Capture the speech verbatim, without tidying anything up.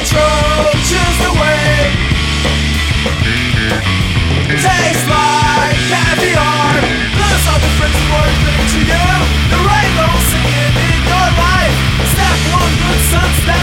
control, choose the way. Tastes like caviar. Lose all the friends worth living to you. The rainbow singing in your life. Step one, good sun, step